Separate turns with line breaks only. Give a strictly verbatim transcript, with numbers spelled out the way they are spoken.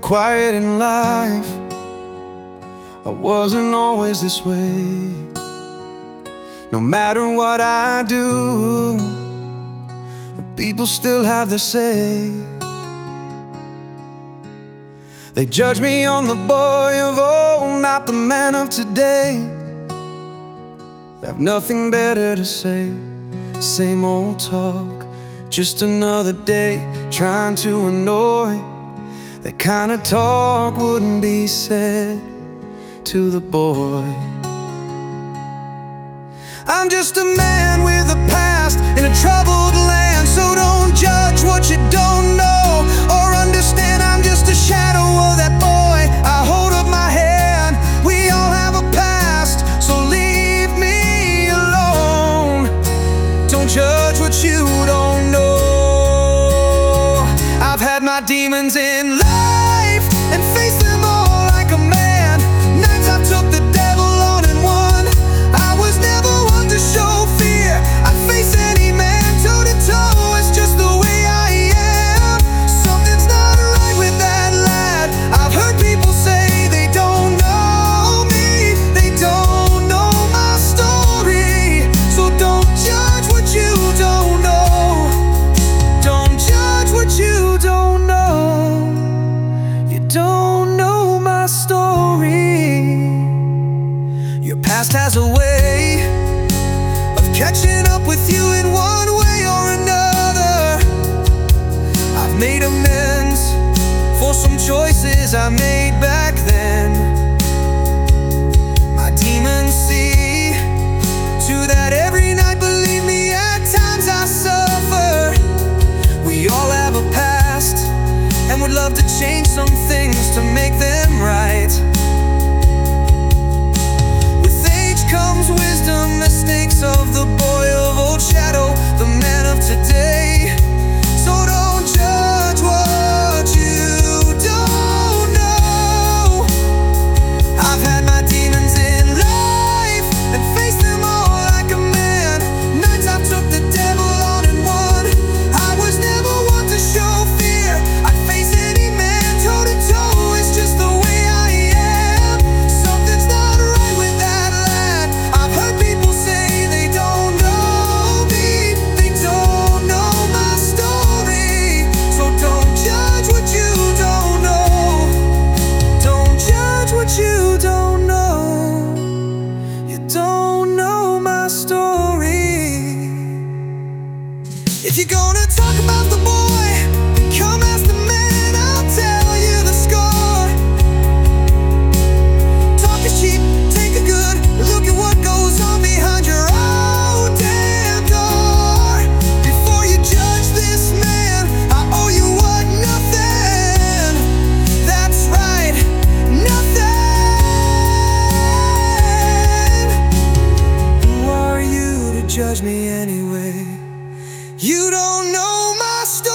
quiet in life. I wasn't always this way. No matter what I do, people still have their say. They judge me on the boy of old, not the man of today. They have nothing better to say. Same old talk, just another day trying to annoy. That kind of talk wouldn't be said to the boy. I'm just a man with a past in a troubled land. So don't judge what you don't know, or understand I'm just a shadow of that boy. I hold up my hand, we all have a past, so leave me alone. Don't judge what you don't know. I've had my demons in life and faced them all like a man. Nights I've took the devil on and won. I was never one to show fear. I'd face any man toe to toe. It's just the way I am. Something's not right with that lad. I've heard people say they don't know me, they don't know my story. So don't judge what you don't know. Don't judge what you don't know. You don't know my story. Your past has a way of catching up with you in one way or another. I've made amends for some choices I made back then. My demons see to that every night. Believe me, at times I suffer. We all have a past and would love to change some things to make them right. With age comes wisdom, mistakes of the boy of old, shadow the man of today. So don't judge what you don't know. I've had my demons in life and faced them all like a man. Nights I took the devil on and won. I was never one to show fear. I'd face any man toe to toe. It's just the way I am. Something's not right with that lad. I've heard people say they don't know me, they don't know my story. So don't judge what you don't know. Don't judge what you don't know. You don't know my story. If you're gonna talk about the boy, then come ask the man, I'll tell you the score. Talk is cheap, take a good look at what goes on behind your own damn door. Before you judge this man, I owe you what? Nothing. That's right, nothing. Who are you to judge me anyway? You don't know my story.